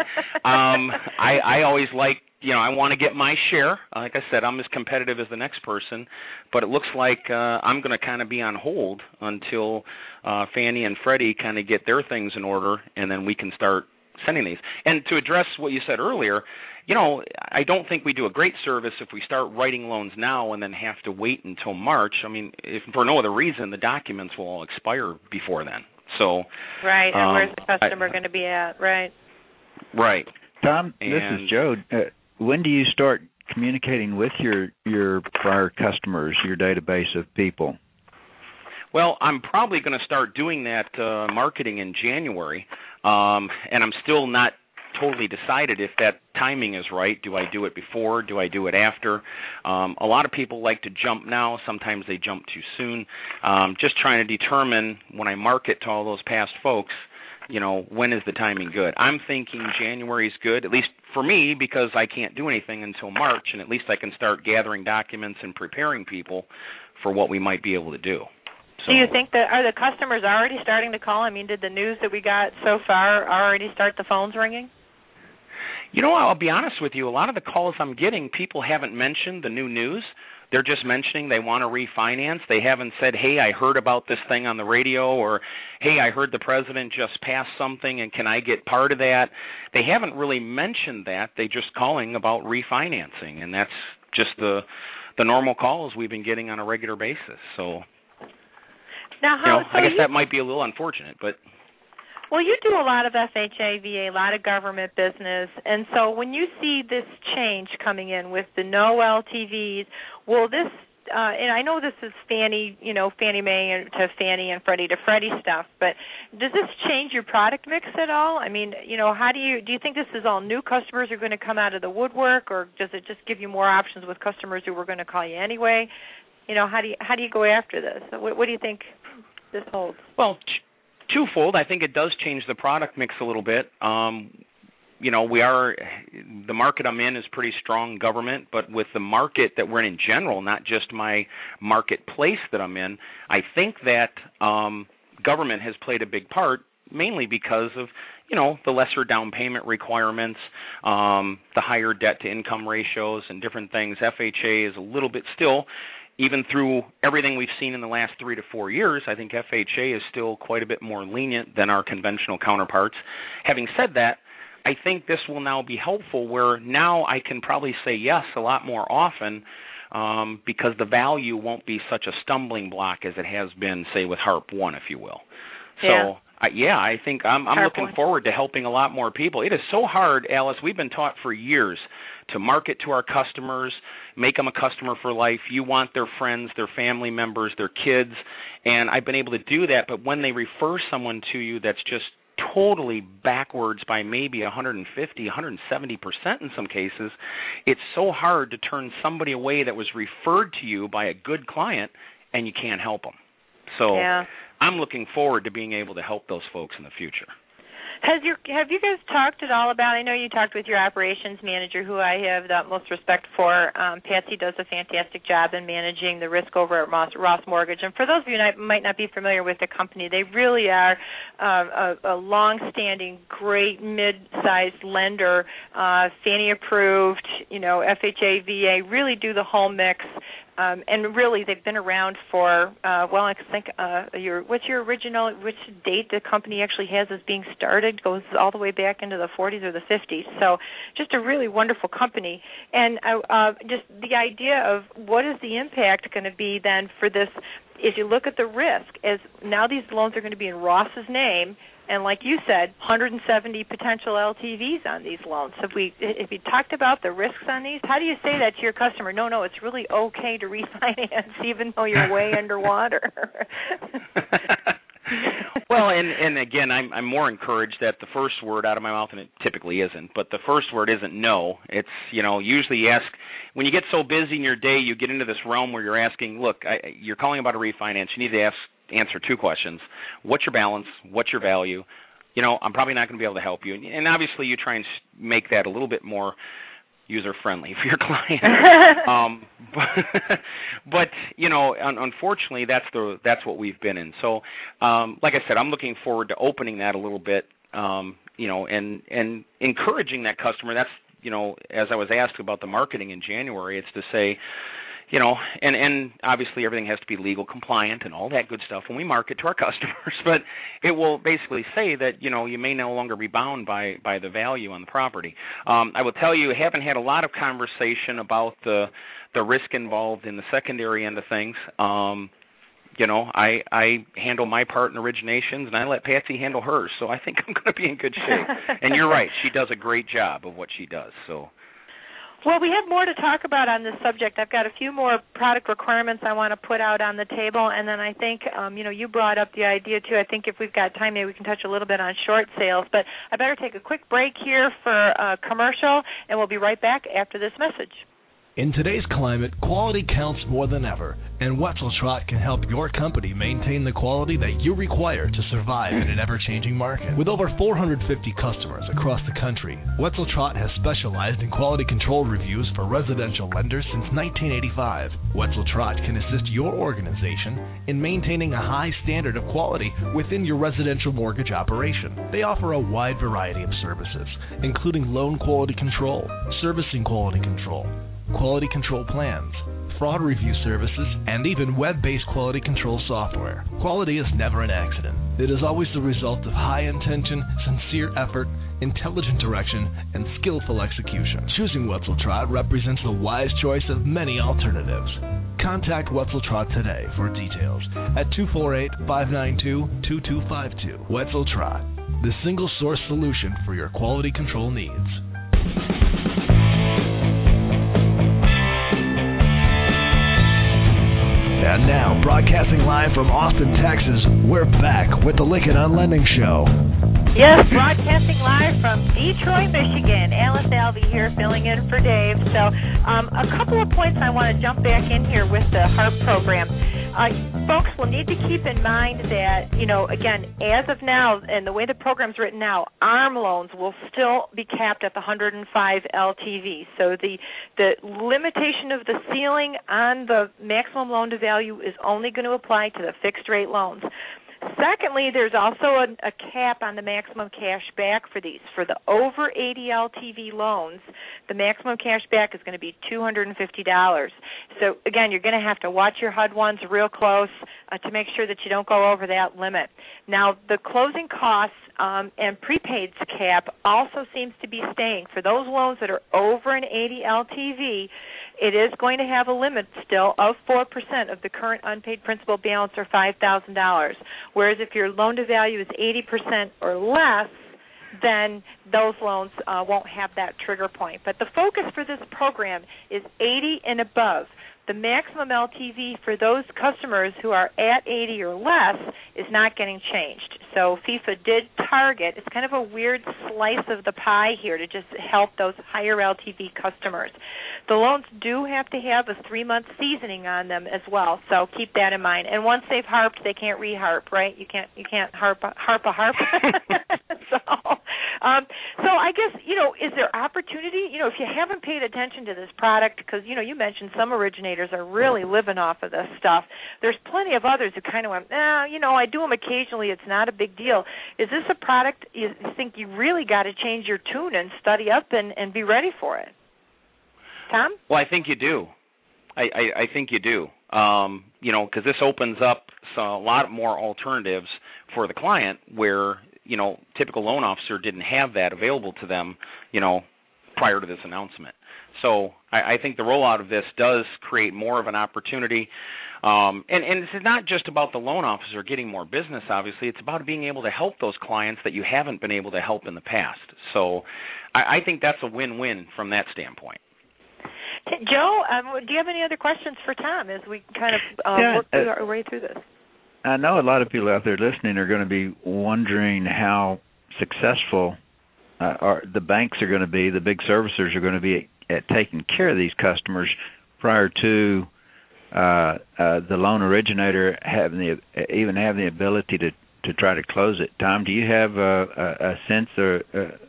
I always like, you know, I want to get my share. Like I said, I'm as competitive as the next person, but it looks like I'm going to kind of be on hold until Fannie and Freddie kind of get their things in order, and then we can start sending these. And to address what you said earlier, you know, I don't think we do a great service if we start writing loans now and then have to wait until March. I mean, if for no other reason, the documents will all expire before then. So right, and where's the customer going to be at? Right. Right. Tom, this is Joe. When do you start communicating with your prior customers, your database of people? Well, I'm probably going to start doing that marketing in January, and I'm still not totally decided if that timing is right. Do I do it before? Do I do it after? A lot of people like to jump now. Sometimes they jump too soon. Just trying to determine when I market to all those past folks, you know, when is the timing good? I'm thinking January is good, at least for me, because I can't do anything until March, and at least I can start gathering documents and preparing people for what we might be able to do. So, do you think that are the customers already starting to call? I mean, did the news that we got so far already start the phones ringing? You know, I'll be honest with you. A lot of the calls I'm getting, people haven't mentioned the new news. They're just mentioning they want to refinance. They haven't said, hey, I heard about this thing on the radio, or, hey, I heard the president just passed something, and can I get part of that? They haven't really mentioned that. They're just calling about refinancing, and that's just the normal calls we've been getting on a regular basis. So, now, I guess that might be a little unfortunate, but... Well, you do a lot of FHA, VA, a lot of government business, and so when you see this change coming in with the no LTVs, will this and I know this is Fannie Mae to Fannie and Freddie to Freddie stuff, but does this change your product mix at all? I mean, how do you think this is all new customers who are going to come out of the woodwork, or does it just give you more options with customers who were going to call you anyway? How do you go after this? What do you think this holds? Well, twofold. I think it does change the product mix a little bit. The market I'm in is pretty strong government, but with the market that we're in general, not just my marketplace that I'm in, I think that government has played a big part, mainly because of, the lesser down payment requirements, the higher debt-to-income ratios and different things. FHA is a little bit still, even through everything we've seen in the last 3 to 4 years, I think FHA is still quite a bit more lenient than our conventional counterparts. Having said that, I think this will now be helpful where now I can probably say yes a lot more often because the value won't be such a stumbling block as it has been, say, with HARP 1, if you will. So, I think I'm looking forward to helping a lot more people. It is so hard, Alice. We've been taught for years to market to our customers, make them a customer for life. You want their friends, their family members, their kids, and I've been able to do that. But when they refer someone to you that's just totally backwards by maybe 150, 170% in some cases, it's so hard to turn somebody away that was referred to you by a good client, and you can't help them. So I'm looking forward to being able to help those folks in the future. Have you guys talked at all about, I know you talked with your operations manager, who I have the utmost respect for. Patsy does a fantastic job in managing the risk over at Ross Mortgage. And for those of you who might not be familiar with the company, they really are a long-standing, great mid-sized lender, Fannie approved, FHA, VA, really do the whole mix. And really, they've been around for, I think, which date the company actually has as being started goes all the way back into the 40s or the 50s. So just a really wonderful company. And just the idea of what is the impact going to be then for this, if you look at the risk, as now these loans are going to be in Ross's name, and like you said, 170 potential LTVs on these loans. If you talked about the risks on these, how do you say that to your customer? No, it's really okay to refinance even though you're way underwater. Well, and again, I'm more encouraged that the first word out of my mouth, and it typically isn't, but the first word isn't no. It's, usually you ask, when you get so busy in your day, you get into this realm where you're asking, look, you're calling about a refinance. You need to answer 2 questions. What's your balance? What's your value? I'm probably not going to be able to help you. And obviously you try and make that a little bit more user-friendly for your client. But unfortunately, that's what we've been in. So, like I said, I'm looking forward to opening that a little bit, and encouraging that customer. That's, as I was asked about the marketing in January, it's to say, and obviously everything has to be legal compliant and all that good stuff when we market to our customers, but it will basically say that, you may no longer be bound by the value on the property. I will tell you, I haven't had a lot of conversation about the risk involved in the secondary end of things. I handle my part in originations, and I let Patsy handle hers, so I think I'm going to be in good shape. And you're right, she does a great job of what she does, so. Well, we have more to talk about on this subject. I've got a few more product requirements I want to put out on the table, and then I think, you brought up the idea, too. I think if we've got time, maybe we can touch a little bit on short sales. But I better take a quick break here for a commercial, and we'll be right back after this message. In today's climate, quality counts more than ever, and Wetzel Trott can help your company maintain the quality that you require to survive in an ever-changing market. With over 450 customers across the country, Wetzel Trott has specialized in quality control reviews for residential lenders since 1985. Wetzel Trott can assist your organization in maintaining a high standard of quality within your residential mortgage operation. They offer a wide variety of services, including loan quality control, servicing quality control plans, fraud review services, and even web-based quality control software. Quality is never an accident. It is always the result of high intention, sincere effort, intelligent direction, and skillful execution. Choosing Wetzel Trott represents the wise choice of many alternatives. Contact Wetzel Trott today for details at 248-592-2252. Wetzel Trott. the single source solution for your quality control needs. And now, broadcasting live from Austin, Texas, we're back with the Lykken on Lending Show. Yes, broadcasting live from Detroit, Michigan. Alice Alvey here filling in for Dave. So a couple of points I want to jump back in here with the HARP program. Folks will need to keep in mind that, again, as of now, and the way the program's written now, ARM loans will still be capped at the 105 LTV. So the limitation of the ceiling on the maximum loan to value is only going to apply to the fixed rate loans. Secondly, there's also a cap on the maximum cash back for these. For the over 80 LTV loans, the maximum cash back is going to be $250. So, again, you're going to have to watch your HUD ones real close to make sure that you don't go over that limit. Now, the closing costs and prepaids cap also seems to be staying. For those loans that are over an 80 LTV, it is going to have a limit still of 4% of the current unpaid principal balance or $5,000. Whereas if your loan to value is 80% or less, then those loans won't have that trigger point. But the focus for this program is 80 and above. The maximum LTV for those customers who are at 80 or less is not getting changed. So FIFA did target, it's kind of a weird slice of the pie here to just help those higher LTV customers. The loans do have to have a 3-month seasoning on them as well, so keep that in mind. And once they've harped, they can't re-harp, right? You can't harp a harp. So I guess, is there opportunity? If you haven't paid attention to this product, because, you mentioned some originators are really living off of this stuff. There's plenty of others who kind of went, I do them occasionally. It's not a big deal. Is this a product you think you really got to change your tune and study up and be ready for it? Tom? Well, I think you do. I think you do. Because this opens up a lot more alternatives for the client where, typical loan officer didn't have that available to them, prior to this announcement. So I think the rollout of this does create more of an opportunity. And it's not just about the loan officer getting more business, obviously. It's about being able to help those clients that you haven't been able to help in the past. So I think that's a win-win from that standpoint. Joe, do you have any other questions for Tom as we kind of work our way through this? I know a lot of people out there listening are going to be wondering how successful the banks are going to be, the big servicers are going to be at taking care of these customers prior to the loan originator having the ability to try to close it. Tom, do you have a sense, or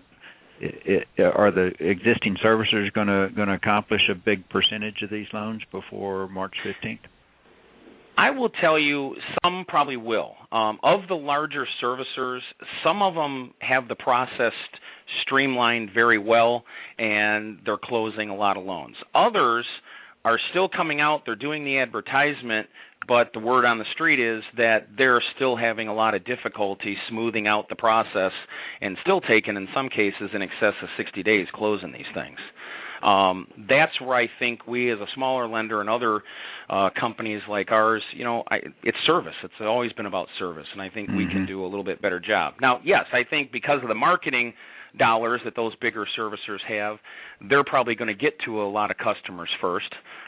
are the existing servicers going to accomplish a big percentage of these loans before March 15th? I will tell you some probably will. Of the larger servicers, some of them have the process streamlined very well, and they're closing a lot of loans. Others are still coming out, they're doing the advertisement, but the word on the street is that they're still having a lot of difficulty smoothing out the process and still taking, in some cases, in excess of 60 days closing these things. That's where I think we as a smaller lender and other companies like ours, it's service. It's always been about service, and I think we can do a little bit better job. Now, yes, I think because of the marketing dollars that those bigger servicers have, they're probably going to get to a lot of customers first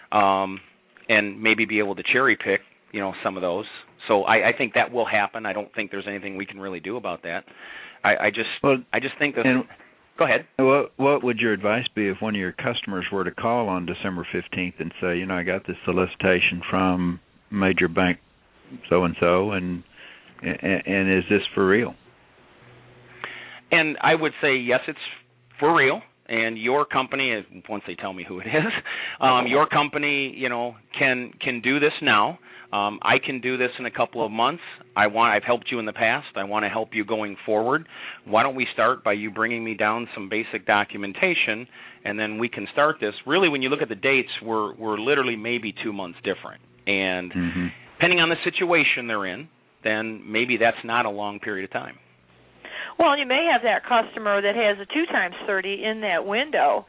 and maybe be able to cherry pick, some of those. So I think that will happen. I don't think there's anything we can really do about that. I just think that... Go ahead. What would your advice be if one of your customers were to call on December 15th and say, I got this solicitation from major bank so-and-so, and is this for real? And I would say, yes, it's for real. And your company, once they tell me who it is, your company, can do this now. I can do this in a couple of months. I've helped you in the past. I want to help you going forward. Why don't we start by you bringing me down some basic documentation, and then we can start this. Really, when you look at the dates, we're literally maybe 2 months different. And depending on the situation they're in, then maybe that's not a long period of time. Well, you may have that customer that has a 2 times 30 in that window,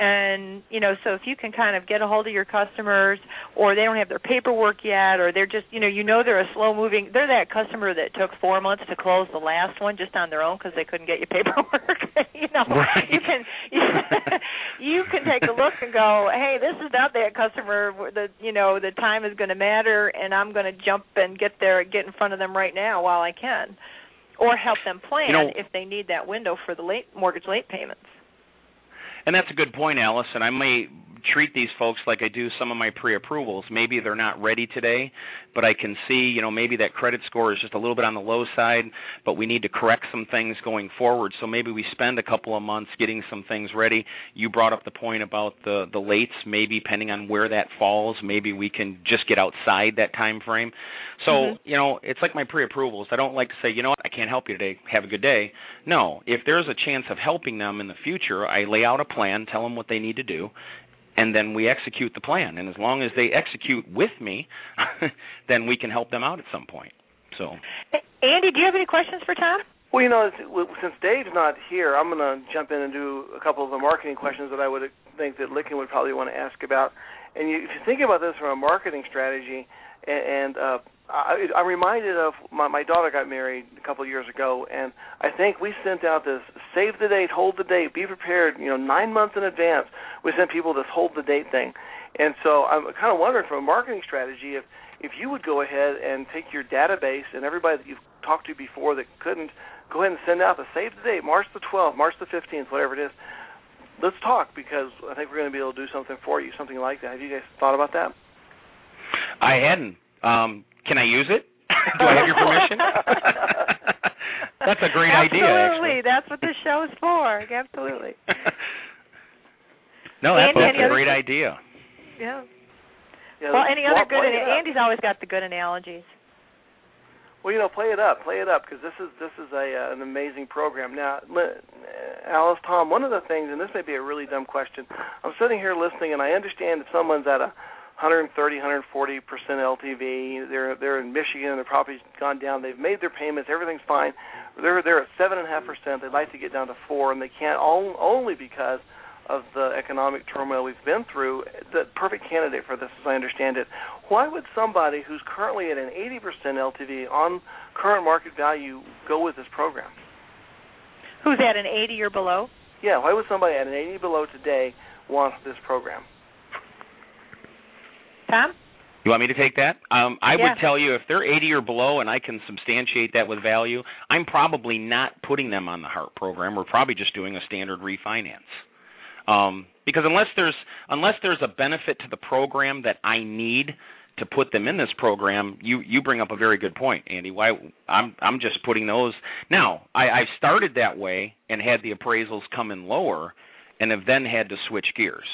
And, so if you can kind of get a hold of your customers, or they don't have their paperwork yet, or they're just, they're a slow-moving, they're that customer that took 4 months to close the last one just on their own because they couldn't get your paperwork. Right. You can take a look and go, hey, this is not that customer that, the time is going to matter, and I'm going to jump and get in front of them right now while I can, or help them plan if they need that window for the mortgage late payments. And that's a good point, Alice, and I may treat these folks like I do some of my pre-approvals. Maybe they're not ready today, but I can see, maybe that credit score is just a little bit on the low side, but we need to correct some things going forward. So maybe we spend a couple of months getting some things ready. You brought up the point about the lates, maybe depending on where that falls, maybe we can just get outside that time frame. So, it's like my pre-approvals. I don't like to say, I can't help you today, have a good day. No, if there's a chance of helping them in the future, I lay out a plan, tell them what they need to do, and then we execute the plan. And as long as they execute with me, then we can help them out at some point. So, Andy, do you have any questions for Tom? Well, since Dave's not here, I'm going to jump in and do a couple of the marketing questions that I would think that Lykken would probably want to ask about. And if you think about this from a marketing strategy, and I'm reminded of my daughter got married a couple of years ago, and I think we sent out this save the date, hold the date, be prepared, 9 months in advance. We sent people this hold the date thing. And so I'm kind of wondering from a marketing strategy if you would go ahead and take your database and everybody that you've talked to before that couldn't, go ahead and send out the save the date, March the 12th, March the 15th, whatever it is. Let's talk, because I think we're going to be able to do something for you, something like that. Have you guys thought about that? I hadn't. Can I use it? Do I have your permission? That's a great idea, Absolutely. actually. That's what this show is for. Absolutely. No, that's a great idea. Yeah. Well, any other good? Andy's always got the good analogies. Well, play it up, because this is an amazing program. Now, Alice, Tom, one of the things, and this may be a really dumb question, I'm sitting here listening, and I understand if someone's at 130, 140% LTV, they're in Michigan, their property's gone down, they've made their payments, everything's fine. They're at 7.5%. They'd like to get down to 4%, and they can't only because of the economic turmoil we've been through. The perfect candidate for this, as I understand it. Why would somebody who's currently at an 80% LTV on current market value go with this program? Who's at an 80 or below? Yeah, why would somebody at an 80 below today want this program? Tom? You want me to take that? I would tell you if they're 80 or below and I can substantiate that with value, I'm probably not putting them on the HARP program. We're probably just doing a standard refinance. Because unless there's a benefit to the program that I need to put them in this program, you bring up a very good point, Andy. Why I'm just putting those now. I've started that way and had the appraisals come in lower, and have then had to switch gears.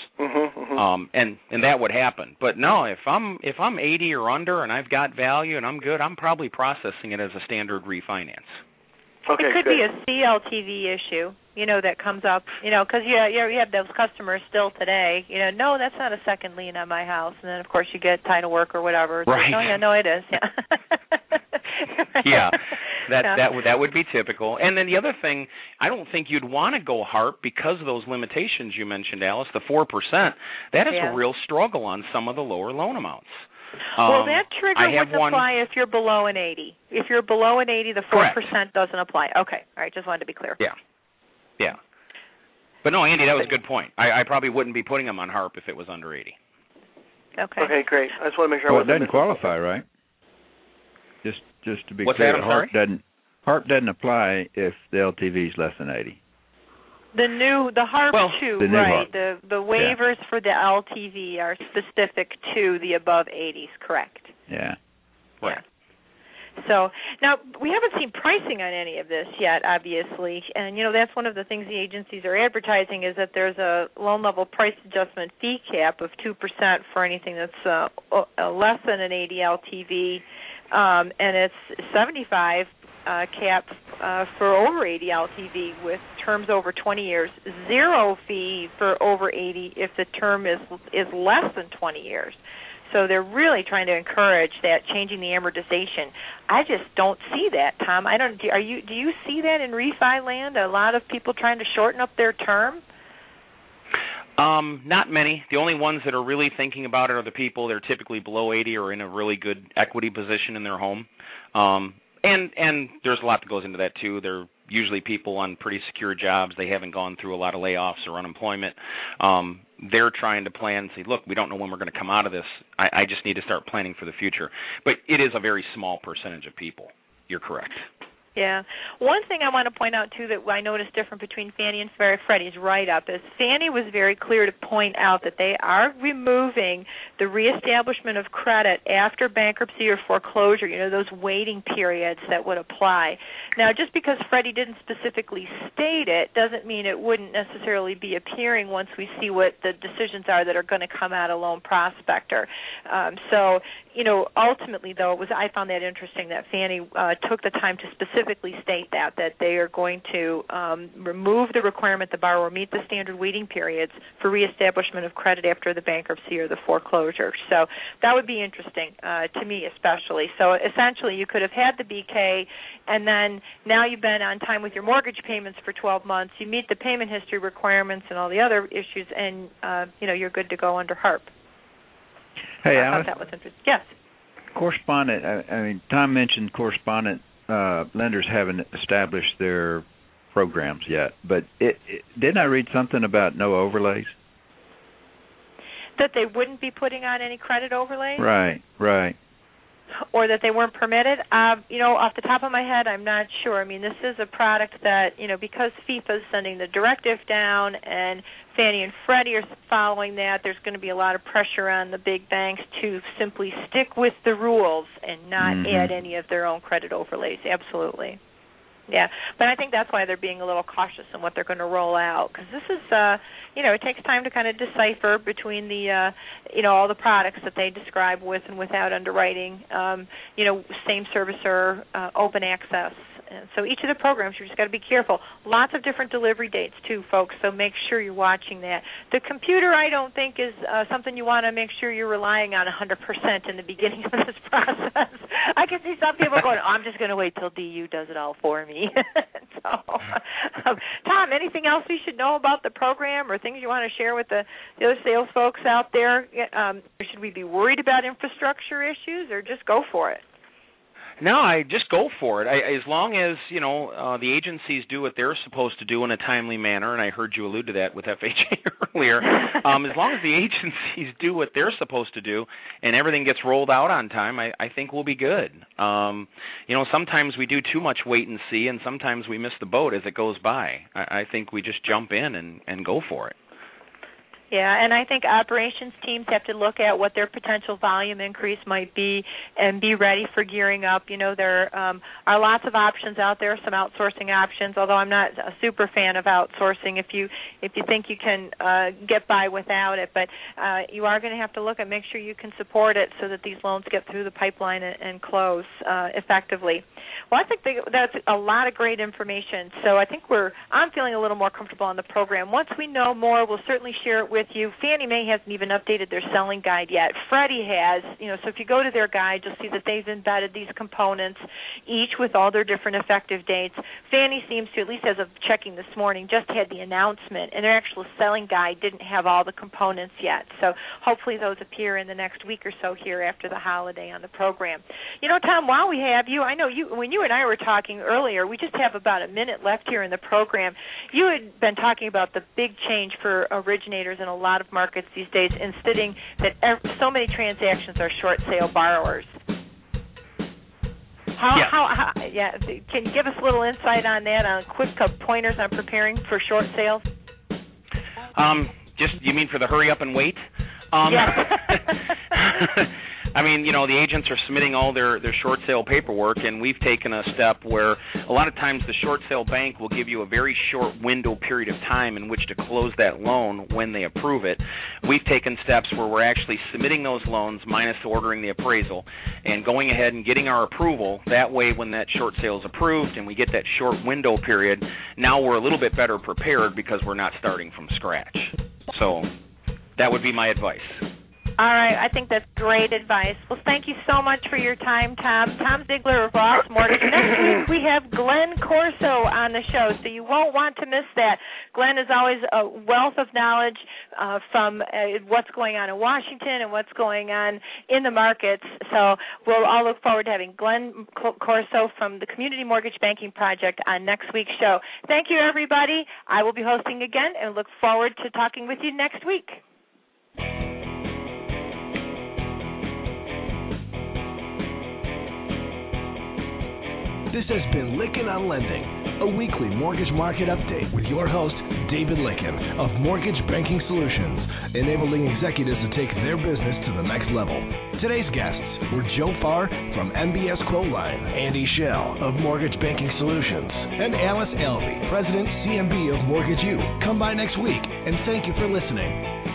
And that would happen. But no, if I'm 80 or under and I've got value and I'm good, I'm probably processing it as a standard refinance. Okay, it could be a CLTV issue, that comes up, because you have those customers still today. No, that's not a second lien on my house, and then of course you get title work or whatever. Right. Oh yeah, no, it is. Yeah. Yeah, that would be typical. And then the other thing, I don't think you'd want to go HARP because of those limitations you mentioned, Alice. The 4%, that is a real struggle on some of the lower loan amounts. Well, that trigger wouldn't apply if you're below an 80. If you're below an 80, the 4% doesn't apply. Okay. All right. Just wanted to be clear. Yeah. But no, Andy, that was a good point. I probably wouldn't be putting them on HARP if it was under 80. Okay. Okay, great. I just want to make sure. Well, it doesn't qualify, right? Just to be clear, HARP doesn't apply if the LTV is less than 80. The HARP 2, the right? HARP. The waivers for the LTV are specific to the above 80s, correct? Yeah. Right. Yeah. So now we haven't seen pricing on any of this yet, obviously, and that's one of the things the agencies are advertising is that there's a loan level price adjustment fee cap of 2% for anything that's less than an 80 LTV, and it's 75 cap for over 80 LTV with terms over 20 years. 0 fee for over 80 if the term is less than 20 years. So they're really trying to encourage that, changing the amortization. I just don't see that, Tom. Do you see that in refi land? A lot of people trying to shorten up their term? Not many. The only ones that are really thinking about it are the people that are typically below 80 or in a really good equity position in their home. And there's a lot that goes into that too. They're usually people on pretty secure jobs. They haven't gone through a lot of layoffs or unemployment. They're trying to plan and say, look, we don't know when we're going to come out of this. I just need to start planning for the future. But it is a very small percentage of people. You're correct. Yeah. One thing I want to point out, too, that I noticed different between Fannie and Freddie's write-up is Fannie was very clear to point out that they are removing the reestablishment of credit after bankruptcy or foreclosure, those waiting periods that would apply. Now, just because Freddie didn't specifically state it doesn't mean it wouldn't necessarily be appearing once we see what the decisions are that are going to come out of Loan Prospector. Ultimately, though, I found that interesting that Fannie took the time to specifically state that they are going to remove the requirement the borrower meet the standard waiting periods for reestablishment of credit after the bankruptcy or the foreclosure. So that would be interesting to me especially. So essentially you could have had the BK and then now you've been on time with your mortgage payments for 12 months. You meet the payment history requirements and all the other issues and, you're good to go under HARP. Hey, I Alice. thought that was interesting. Yes. Correspondent, Tom mentioned correspondent lenders haven't established their programs yet, but didn't I read something about no overlays? That they wouldn't be putting on any credit overlays? Right. Or that they weren't permitted? Off the top of my head, I'm not sure. This is a product that, because FIFA is sending the directive down and Fannie and Freddie are following that, there's going to be a lot of pressure on the big banks to simply stick with the rules and not add any of their own credit overlays. Absolutely. Yeah, but I think that's why they're being a little cautious in what they're going to roll out, because this is, it takes time to kind of decipher between the, all the products that they describe with and without underwriting, same servicer, open access. And so each of the programs, you just got to be careful. Lots of different delivery dates, too, folks, so make sure you're watching that. The computer, I don't think, is something you want to make sure you're relying on 100% in the beginning of this process. I can see some people going, I'm just going to wait till DU does it all for me. Tom, anything else we should know about the program or things you want to share with the other sales folks out there? Should we be worried about infrastructure issues or just go for it? No, I just go for it. As long as, the agencies do what they're supposed to do in a timely manner, and I heard you allude to that with FHA earlier, as long as the agencies do what they're supposed to do and everything gets rolled out on time, I think we'll be good. Sometimes we do too much wait and see, and sometimes we miss the boat as it goes by. I think we just jump in and go for it. Yeah, and I think operations teams have to look at what their potential volume increase might be and be ready for gearing up. There are lots of options out there, some outsourcing options, although I'm not a super fan of outsourcing if you think you can get by without it. But you are going to have to look and make sure you can support it so that these loans get through the pipeline and close effectively. Well, I think that's a lot of great information. So I think I'm feeling a little more comfortable on the program. Once we know more, we'll certainly share it with you. Fannie Mae hasn't even updated their selling guide yet. Freddie has, so if you go to their guide, you'll see that they've embedded these components, each with all their different effective dates. Fannie seems to, at least as of checking this morning, just had the announcement, and their actual selling guide didn't have all the components yet. So hopefully those appear in the next week or so here after the holiday on the program. Tom, while we have you, I know when you and I were talking earlier, we just have about a minute left here in the program. You had been talking about the big change for originators in a lot of markets these days, insisting that so many transactions are short sale borrowers. Can you give us a little insight on that, on quick pointers on preparing for short sales? You mean for the hurry up and wait? Yes. The agents are submitting all their short sale paperwork, and we've taken a step where a lot of times the short sale bank will give you a very short window period of time in which to close that loan when they approve it. We've taken steps where we're actually submitting those loans minus ordering the appraisal and going ahead and getting our approval. That way, when that short sale is approved and we get that short window period, now we're a little bit better prepared because we're not starting from scratch. So that would be my advice. All right, I think that's great advice. Well, thank you so much for your time, Tom. Tom Ziegler of Ross Mortgage. Next week we have Glenn Corso on the show, so you won't want to miss that. Glenn is always a wealth of knowledge from what's going on in Washington and what's going on in the markets. So we'll all look forward to having Glenn Corso from the Community Mortgage Banking Project on next week's show. Thank you, everybody. I will be hosting again and look forward to talking with you next week. This has been Lykken on Lending, a weekly mortgage market update with your host, David Lykken of Mortgage Banking Solutions, enabling executives to take their business to the next level. Today's guests were Joe Farr from MBS Quoteline, Andy Schell of Mortgage Banking Solutions, and Alice Alvey, President, CMB of Mortgage U. Come by next week, and thank you for listening.